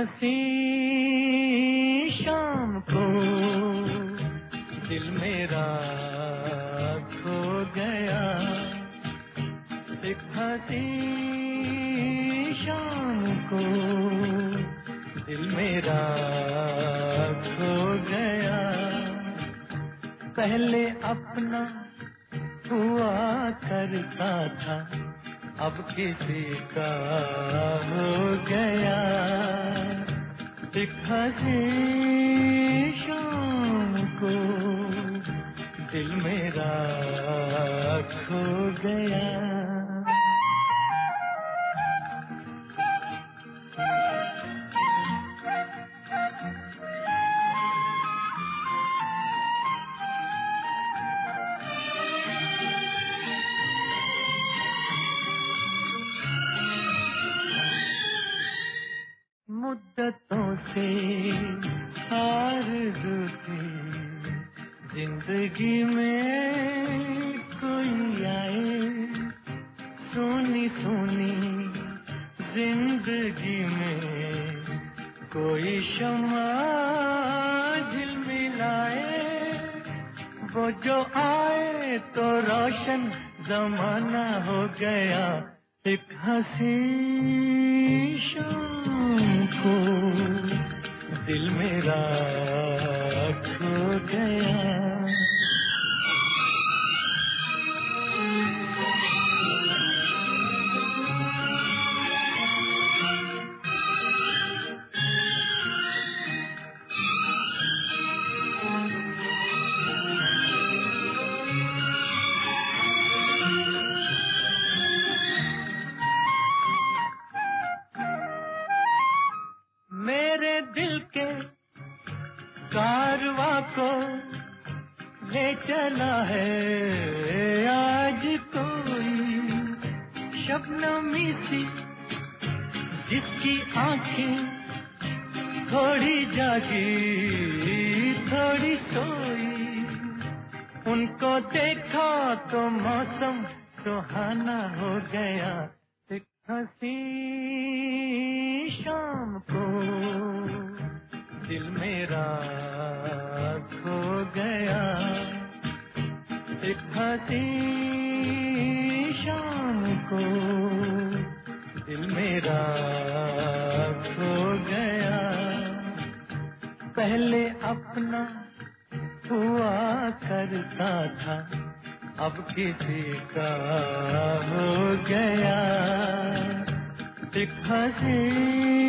हंसी शाम को दिल मेरा खो गया, एक हंसी शाम को दिल मेरा खो गया। पहले अपना हुआ करता था, अब किसी का हो गया, एक हंसी शाम को दिल मेरा खो गया। मुद्दतों से आरज़ू थी जिंदगी में कोई आए, सोनी सोनी जिंदगी में कोई शम्मा झिलमिलाए, वो जो आए तो रोशन जमाना हो गया, एक हंसी शाम को दिल मेरा खो गया। मेरे दिल के कारवा को ले चला है आज कोई, शबनमी सी जिसकी आंखें थोड़ी जागी थोड़ी सोई, उनको देखा तो मौसम सुहाना हो गया, एक हंसी शाम को दिल मेरा खो गया, एक हंसी शाम को दिल मेरा खो गया। पहले अपना हुआ करता था, अब किसी का हो गया, एक हंसी